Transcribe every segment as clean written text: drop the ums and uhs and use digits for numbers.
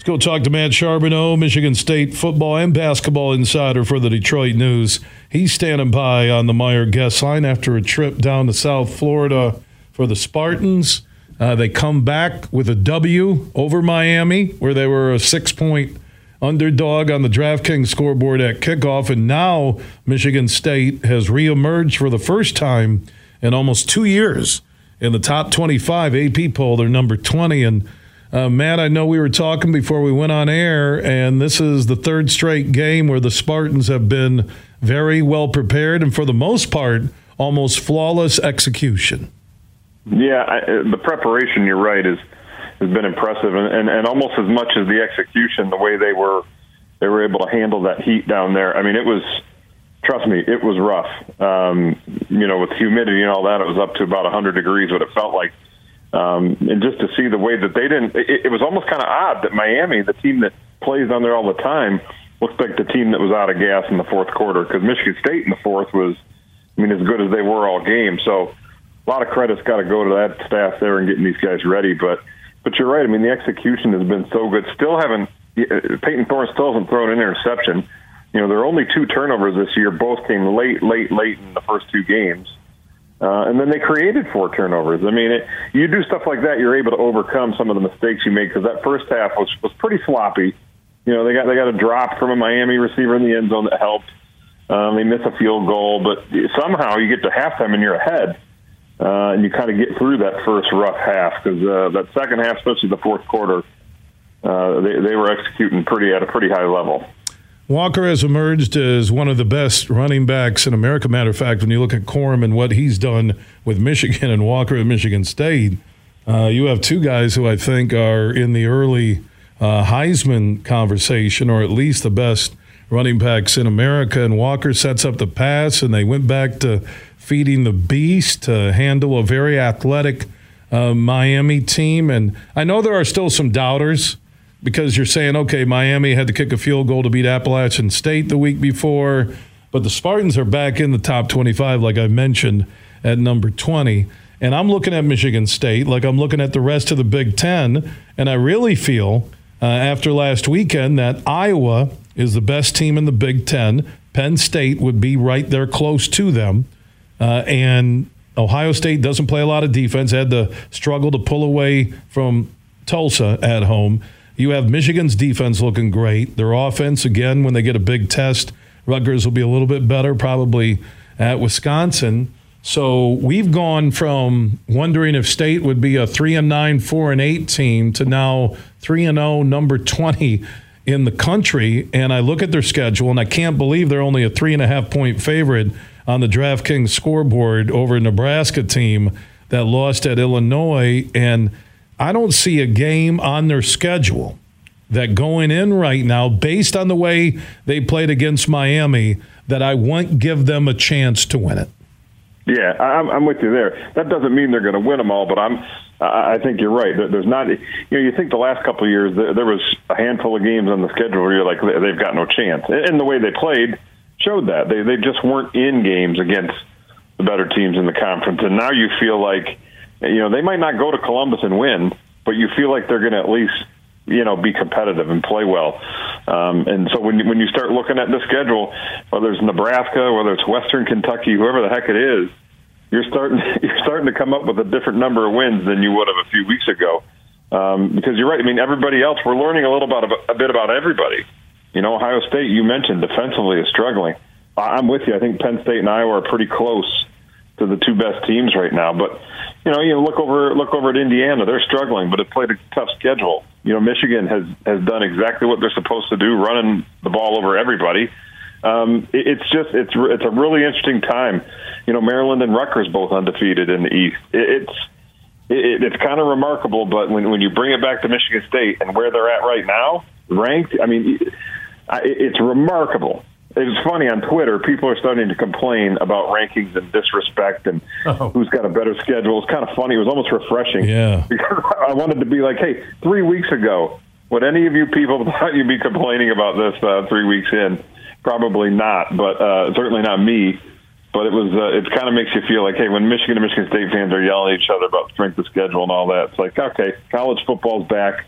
Let's go talk to Matt Charbonneau, Michigan State football and basketball insider for the Detroit News. He's standing by on the Meijer guest line after a trip down to South Florida for the Spartans. They come back with a W over Miami, where they were a 6-point underdog on the DraftKings scoreboard at kickoff. And now Michigan State has reemerged for the first time in almost 2 years in the top 25 AP poll. They're number 20. And Matt, I know we were talking before we went on air, and this is the third straight game where the Spartans have been very well prepared and, for the most part, almost flawless execution. Yeah, the preparation, you're right, has been impressive, and almost as much as the execution, the way they were able to handle that heat down there. I mean, it was, trust me, it was rough. With humidity and all that, it was up to about 100 degrees, what it felt like. And just to see the way that they didn't, it was almost kind of odd that Miami, the team that plays down there all the time, looked like the team that was out of gas in the fourth quarter, because Michigan State in the fourth was, as good as they were all game. So a lot of credit's got to go to that staff there and getting these guys ready. But you're right. The execution has been so good. Peyton Thorne still hasn't thrown an interception. There are only 2 turnovers this year. Both came late in the first 2 games. And then they created 4 turnovers. You do stuff like that, you're able to overcome some of the mistakes you make, because that first half was pretty sloppy. They got a drop from a Miami receiver in the end zone that helped. They miss a field goal, but somehow you get to halftime and you're ahead, and you kind of get through that first rough half, because that second half, especially the fourth quarter, they were executing at a pretty high level. Walker has emerged as one of the best running backs in America. Matter of fact, when you look at Corum and what he's done with Michigan and Walker at Michigan State, you have 2 guys who I think are in the early Heisman conversation, or at least the best running backs in America. And Walker sets up the pass, and they went back to feeding the beast to handle a very athletic Miami team. And I know there are still some doubters, because you're saying, okay, Miami had to kick a field goal to beat Appalachian State the week before, but the Spartans are back in the top 25, like I mentioned, at number 20. And I'm looking at Michigan State like I'm looking at the rest of the Big Ten, and I really feel after last weekend that Iowa is the best team in the Big Ten. Penn State would be right there close to them. And Ohio State doesn't play a lot of defense, had to struggle to pull away from Tulsa at home. You have Michigan's defense looking great. Their offense, again, when they get a big test, Rutgers will be a little bit better, probably at Wisconsin. So we've gone from wondering if State would be a 3-9, 4-8 team to now 3-0, number 20 in the country. And I look at their schedule, and I can't believe they're only a 3.5-point favorite on the DraftKings scoreboard over a Nebraska team that lost at Illinois. And I don't see a game on their schedule that going in right now, based on the way they played against Miami, that I won't give them a chance to win it. Yeah, I'm with you there. That doesn't mean they're going to win them all, but I think you're right. There's not, you think the last couple of years there was a handful of games on the schedule where you're like, they've got no chance. And the way they played showed that. They just weren't in games against the better teams in the conference. And now you feel like, they might not go to Columbus and win, but you feel like they're going to at least, be competitive and play well. And so when you start looking at the schedule, whether it's Nebraska, whether it's Western Kentucky, whoever the heck it is, you're starting to come up with a different number of wins than you would have a few weeks ago. Because you're right. Everybody else, we're learning a bit about everybody. Ohio State, you mentioned, defensively is struggling. I'm with you. I think Penn State and Iowa are pretty close to the 2 best teams right now. But, you look over at Indiana. They're struggling, but it played a tough schedule. Michigan has done exactly what they're supposed to do, running the ball over everybody. It's a really interesting time. Maryland and Rutgers both undefeated in the East. It's kind of remarkable, but when you bring it back to Michigan State and where they're at right now, ranked, it's remarkable. It's funny, on Twitter, people are starting to complain about rankings and disrespect and who's got a better schedule. It's kind of funny. It was almost refreshing. Yeah. Because I wanted to be like, hey, 3 weeks ago, would any of you people thought you'd be complaining about this 3 weeks in? Probably not, but certainly not me. But it kind of makes you feel like, hey, when Michigan and Michigan State fans are yelling at each other about strength of schedule and all that, it's like, okay, college football's back.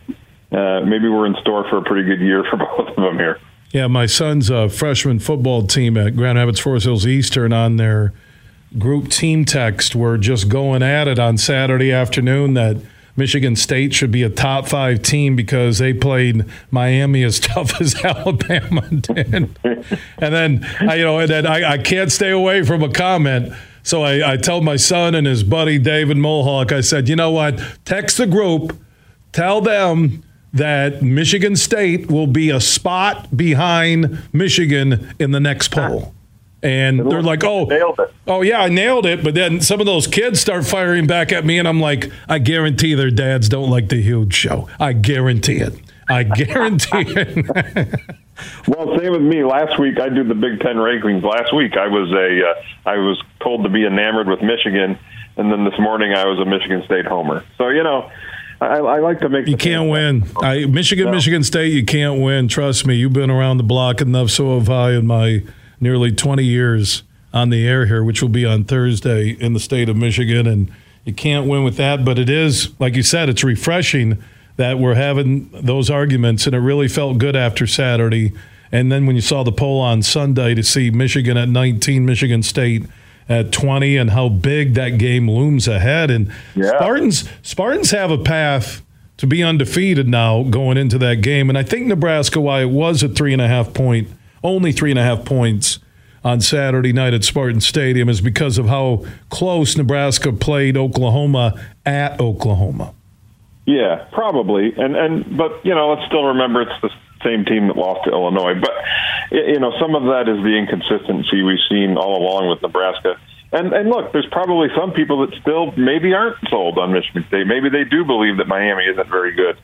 maybe we're in store for a pretty good year for both of them here. Yeah, my son's freshman football team at Grand Rapids Forest Hills Eastern on their group team text were just going at it on Saturday afternoon that Michigan State should be a top 5 team because they played Miami as tough as Alabama did. And then, I can't stay away from a comment. So I told my son and his buddy David Mohawk, I said, you know what? Text the group, tell them that Michigan State will be a spot behind Michigan in the next poll. And they're like, oh, yeah, I nailed it. But then some of those kids start firing back at me, and I'm like, I guarantee their dads don't like the Huge Show. I guarantee it. I guarantee it. Well, same with me. Last week, I did the Big Ten rankings. Last week, I was told to be enamored with Michigan, and then this morning, I was a Michigan State homer. So, I like to make. You can't win. Michigan State, you can't win. Trust me, you've been around the block enough. So have I in my nearly 20 years on the air here, which will be on Thursday in the state of Michigan, and you can't win with that. But it is, like you said, it's refreshing that we're having those arguments, and it really felt good after Saturday. And then when you saw the poll on Sunday to see Michigan at 19, Michigan State at 20, and how big that game looms ahead. And Spartans have a path to be undefeated now going into that game. And I think Nebraska, why it was a only 3.5 points on Saturday night at Spartan Stadium, is because of how close Nebraska played Oklahoma at Oklahoma. Yeah, probably. But let's still remember it's the same team that lost to Illinois. But, some of that is the inconsistency we've seen all along with Nebraska. And look, there's probably some people that still maybe aren't sold on Michigan State. Maybe they do believe that Miami isn't very good.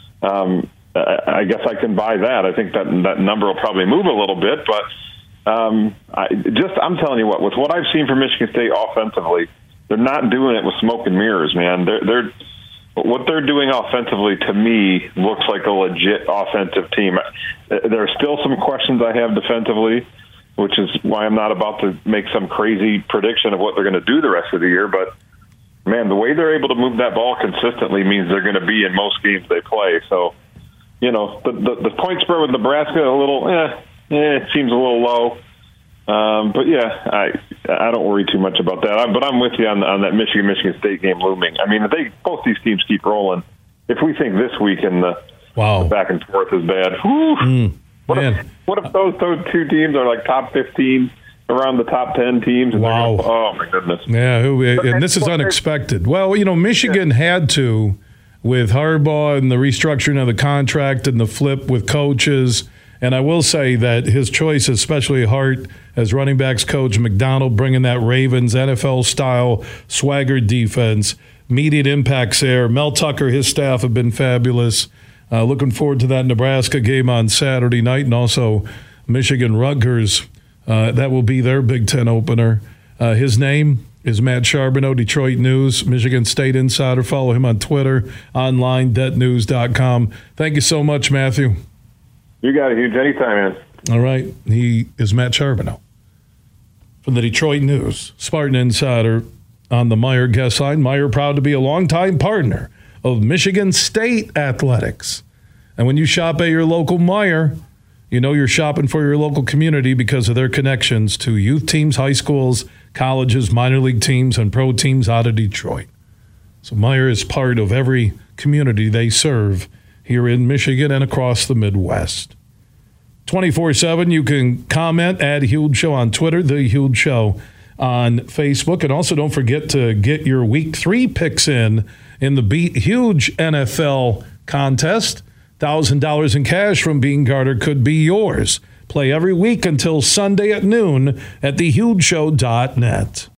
I guess I can buy that. I think that number will probably move a little bit. But I'm telling you with what I've seen from Michigan State offensively, they're not doing it with smoke and mirrors, man. What they're doing offensively, to me, looks like a legit offensive team. There are still some questions I have defensively, which is why I'm not about to make some crazy prediction of what they're going to do the rest of the year. But, man, the way they're able to move that ball consistently means they're going to be in most games they play. So, the point spread with Nebraska, a little, it seems a little low. But yeah, I don't worry too much about that. But I'm with you on that Michigan State game looming. I mean, if both these teams keep rolling, if we think this week in the back and forth is bad, what if those two teams are like top 15 around the top 10 teams? And oh my goodness! Yeah, and this is unexpected. Well, Michigan had to, with Harbaugh and the restructuring of the contract and the flip with coaches. And I will say that his choice, especially Hart as running backs coach, McDonald bringing that Ravens NFL-style swagger defense, immediate impacts there. Mel Tucker, his staff have been fabulous. Looking forward to that Nebraska game on Saturday night, and also Michigan-Rutgers. That will be their Big Ten opener. His name is Matt Charbonneau, Detroit News, Michigan State Insider. Follow him on Twitter, online, detnews.com. Thank you so much, Matthew. You got it, Huge. Anytime, man. All right. He is Matt Charbonneau from the Detroit News, Spartan Insider on the Meijer guest line. Meijer proud to be a longtime partner of Michigan State Athletics. And when you shop at your local Meijer, you're shopping for your local community because of their connections to youth teams, high schools, colleges, minor league teams, and pro teams out of Detroit. So Meijer is part of every community they serve here in Michigan and across the Midwest. 24/7, you can comment at Huge Show on Twitter, The Huge Show on Facebook. And also don't forget to get your Week 3 picks in the Beat Huge NFL contest. $1,000 in cash from Bean Carter could be yours. Play every week until Sunday at noon at thehugeshow.net.